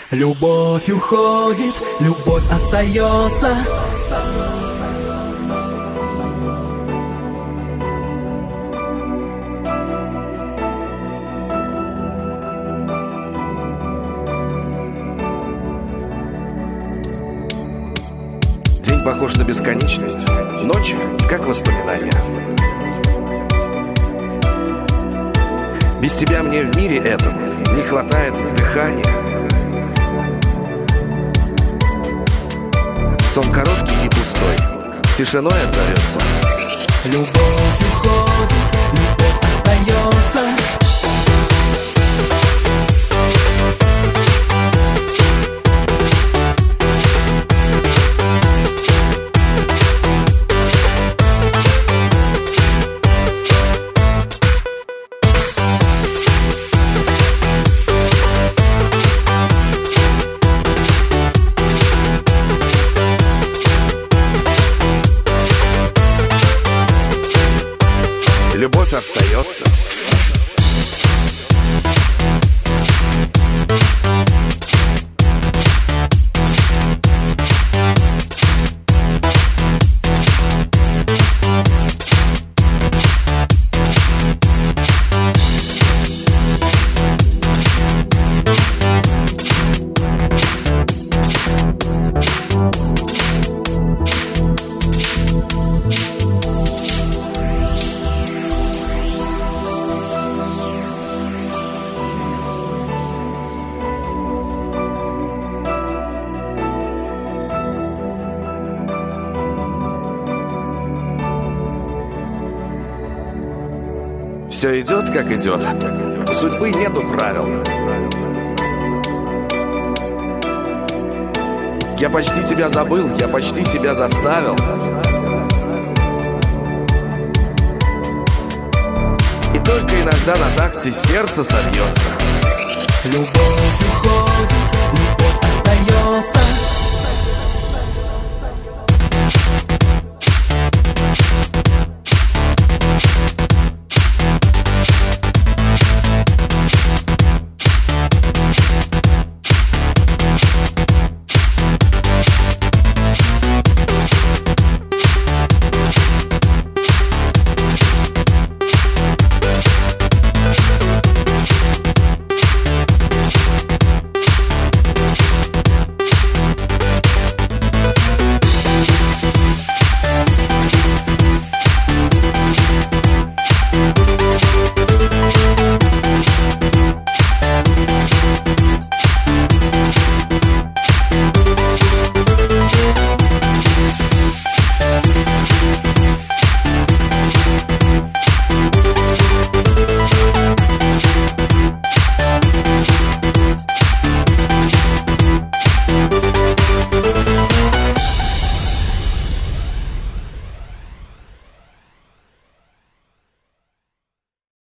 Любовь уходит, любовь остается. День похож на бесконечность, ночь как воспоминание. Без тебя мне в мире этом не хватает дыхания. Сон короткий и пустой, тишиной отзовется. Любовь уходит, любовь остается. Любовь остается. Все идет, как идет. У судьбы нету правил. Я почти тебя забыл, я почти себя заставил. И только иногда на такте сердце собьется. Любовь